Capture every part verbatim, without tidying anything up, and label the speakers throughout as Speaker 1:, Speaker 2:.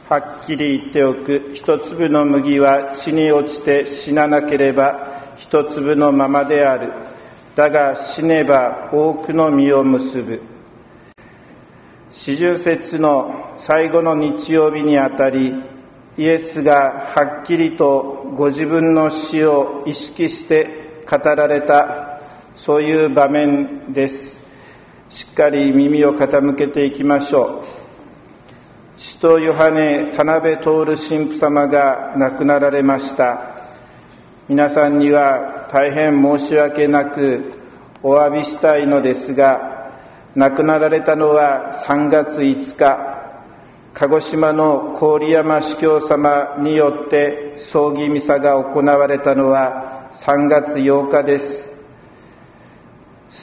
Speaker 1: はっきり言っておく。一粒の麦は地に落ちて死ななければ一粒のままである。だが死ねば多くの実を結ぶ。四十節の最後の日曜日にあたり、イエスがはっきりとご自分の死を意識して語られた、そういう場面です。しっかり耳を傾けていきましょう。使徒ヨハネ・田辺徹神父様が亡くなられました。皆さんには大変申し訳なくお詫びしたいのですが、亡くなられたのはさんがついつか、鹿児島の郡山司教様によって葬儀ミサが行われたのはさんがつようかです。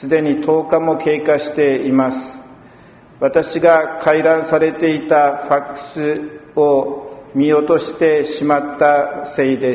Speaker 1: すでにとおかも経過しています。私が回覧されていたファックスを見落としてしまったせいです。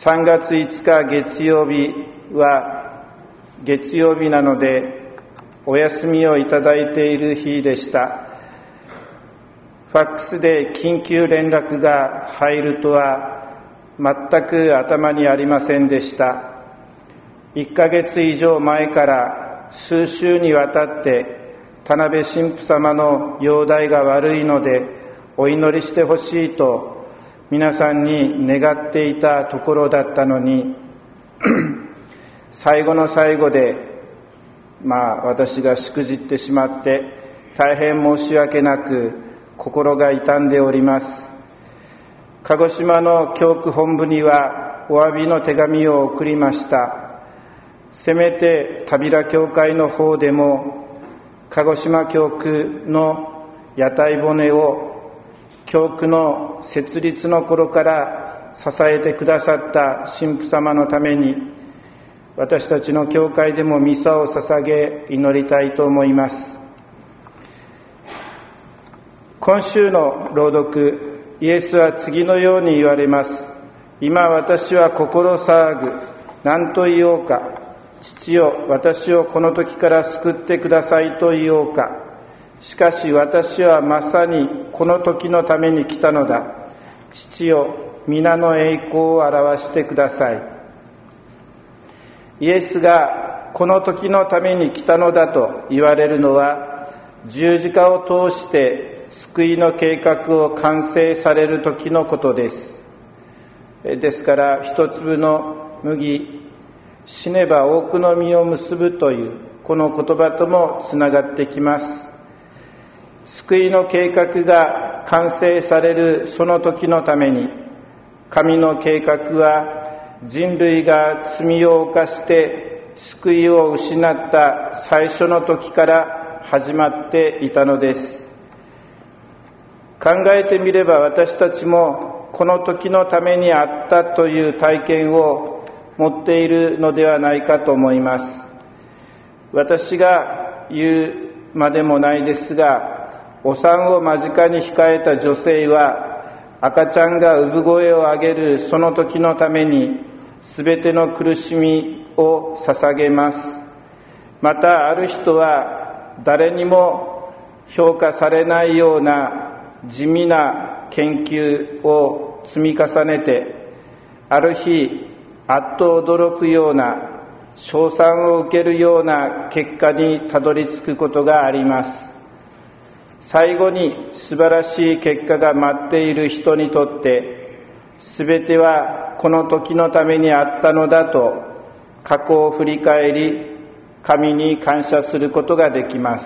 Speaker 1: さんがついつか月曜日は月曜日なのでお休みをいただいている日でした。ファックスで緊急連絡が入るとは全く頭にありませんでした。いっかげつ以上前から数週にわたって田辺神父様の容体が悪いのでお祈りしてほしいと皆さんに願っていたところだったのに最後の最後でまあ私がしくじってしまって大変申し訳なく心が痛んでおります。鹿児島の教区本部にはお詫びの手紙を送りました。せめて田平教会の方でも鹿児島教区の屋台骨を教区の設立の頃から支えてくださった神父様のために私たちの教会でもミサを捧げ祈りたいと思います。今週の朗読、イエスは次のように言われます。今私は心騒ぐ。何と言おうか。父よ、私をこの時から救ってくださいと言おうか。しかし私はまさにこの時のために来たのだ。父よ、皆の栄光を表してください。イエスがこの時のために来たのだと言われるのは、十字架を通して救いの計画を完成される時のことです。ですから一粒の麦、死ねば多くの実を結ぶというこの言葉ともつながってきます。救いの計画が完成されるその時のために、神の計画は人類が罪を犯して救いを失った最初の時から始まっていたのです。考えてみれば私たちもこの時のためにあったという体験を持っているのではないかと思います。私が言うまでもないですが、お産を間近に控えた女性は赤ちゃんが産声を上げるその時のために全ての苦しみを捧げます。またある人は誰にも評価されないような地味な研究を積み重ねて、ある日あっと驚くような、称賛を受けるような結果にたどり着くことがあります。最後に素晴らしい結果が待っている人にとって、すべてはこの時のためにあったのだと、過去を振り返り、神に感謝することができます。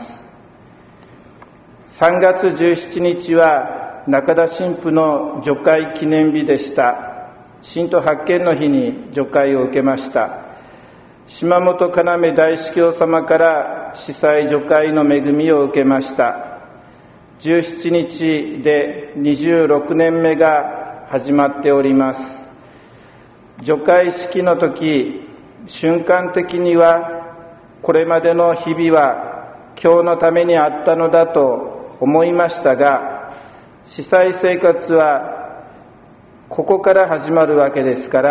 Speaker 1: さんがつじゅうしちにちは中田神父の除会記念日でした。信徒発見の日に除会を受けました。島本要大司教様から司祭除会の恵みを受けました。じゅうしちにちでにじゅうろくねんめが始まっております。除会式の時、瞬間的にはこれまでの日々は今日のためにあったのだと思いましたが、司祭生活はここから始まるわけですから、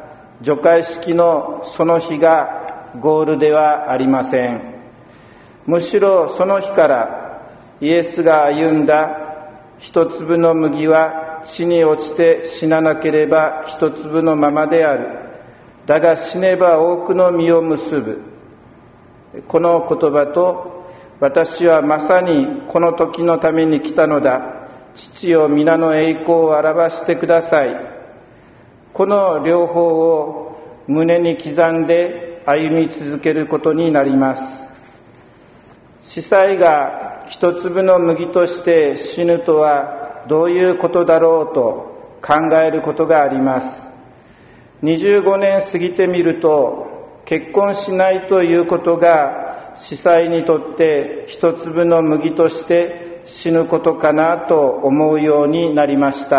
Speaker 1: 除会式のその日がゴールではありません。むしろその日からイエスが歩んだ一粒の麦は地に落ちて死ななければ一粒のままである。だが死ねば多くの実を結ぶ。この言葉と、私はまさにこの時のために来たのだ。父よ、皆の栄光を表してください。この両方を胸に刻んで歩み続けることになります。司祭が一粒の麦として死ぬとはどういうことだろうと考えることがあります。にじゅうごねん過ぎてみると、結婚しないということが司祭にとって一粒の麦として死ぬことかなと思うようになりました。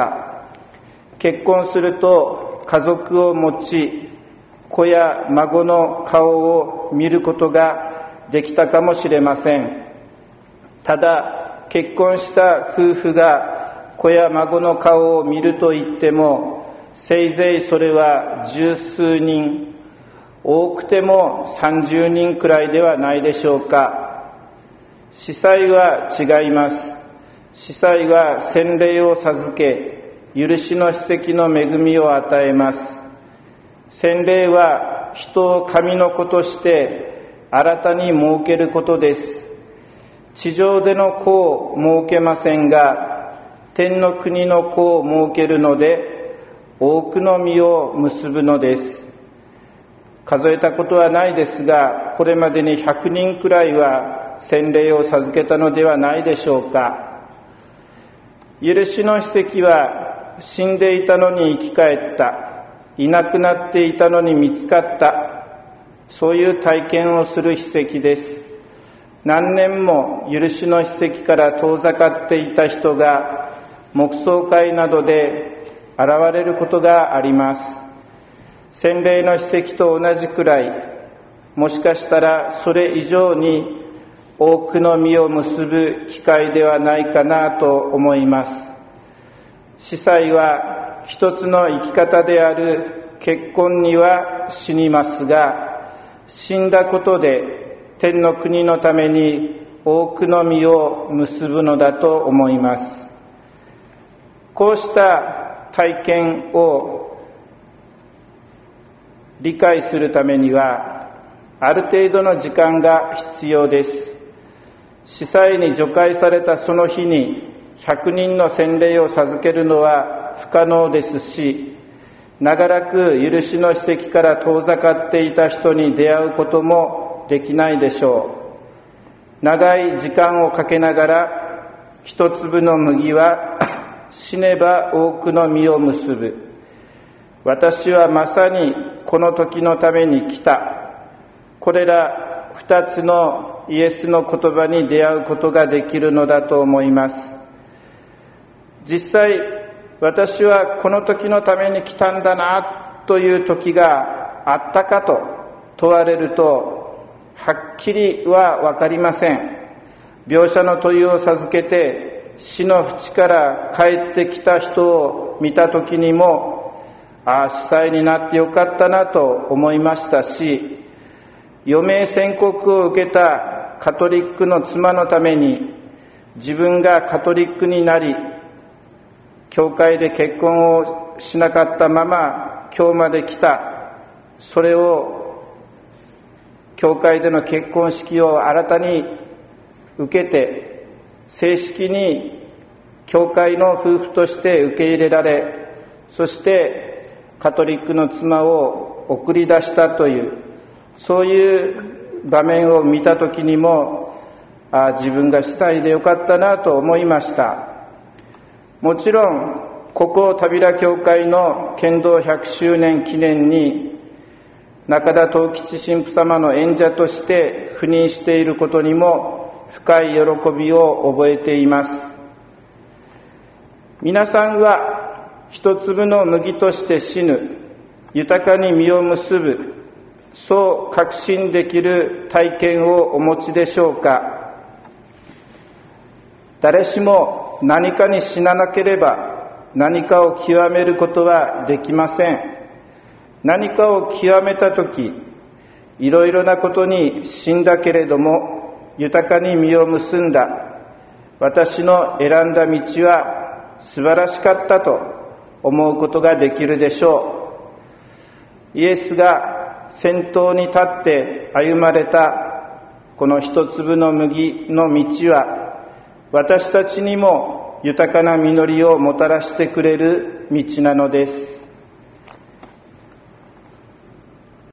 Speaker 1: 結婚すると家族を持ち、子や孫の顔を見ることができたかもしれません。ただ、結婚した夫婦が子や孫の顔を見ると言っても、せいぜいそれは十数人、多くても三十人くらいではないでしょうか。司祭は違います。司祭は洗礼を授け、許しの施設の恵みを与えます。洗礼は人を神の子として新たに設けることです。地上での子を設けませんが、天の国の子を設けるので、多くの実を結ぶのです。数えたことはないですが、これまでにひゃくにんくらいは洗礼を授けたのではないでしょうか。許しの施設は、死んでいたのに生き返った、いなくなっていたのに見つかった、そういう体験をする施設です。何年も許しの施設から遠ざかっていた人が、黙想会などで現れることがあります。洗礼の施設と同じくらい、もしかしたらそれ以上に多くの実を結ぶ機会ではないかなと思います。司祭は一つの生き方である結婚には死にますが、死んだことで天の国のために多くの実を結ぶのだと思います。こうした体験を理解するためには、ある程度の時間が必要です。司祭に除会されたその日にひゃくにんの洗礼を授けるのは不可能ですし、長らく許しの施設から遠ざかっていた人に出会うこともできないでしょう。長い時間をかけながら、一粒の麦は死ねば多くの実を結ぶ。私はまさにこの時のために来た。これら二つのイエスの言葉に出会うことができるのだと思います。実際、私はこの時のために来たんだなという時があったかと問われると、はっきりはわかりません。描写の問いを授けて死の淵から帰ってきた人を見た時にも、ああ、司祭になってよかったなと思いましたし、余命宣告を受けたカトリックの妻のために、自分がカトリックになり、教会で結婚をしなかったまま今日まで来た。それを教会での結婚式を新たに受けて、正式に教会の夫婦として受け入れられ、そしてカトリックの妻を送り出したという、そういう場面を見たときにも、ああ、自分が司祭でよかったなと思いました。もちろん、ここ田平教会の剣道ひゃくしゅうねん記念に、中田藤吉神父様の演者として赴任していることにも深い喜びを覚えています。皆さんは一粒の麦として死ぬ、豊かに実を結ぶ、そう確信できる体験をお持ちでしょうか。誰しも何かに死ななければ何かを極めることはできません。何かを極めたとき、いろいろなことに死んだけれども豊かに実を結んだ。 私の選んだ道は素晴らしかったと思うことができるでしょう。イエスが先頭に立って歩まれたこの一粒の麦の道は、私たちにも豊かな実りをもたらしてくれる道なのです。